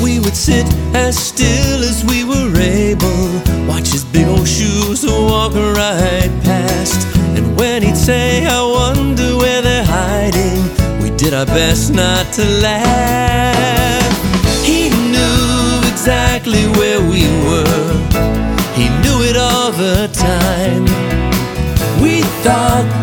We would sit as still as we were able, watch his big old shoes walk right past. And when he'd say, I wonder where they're hiding, we did our best not to laugh. He knew exactly where we were, he knew it all the time. We thought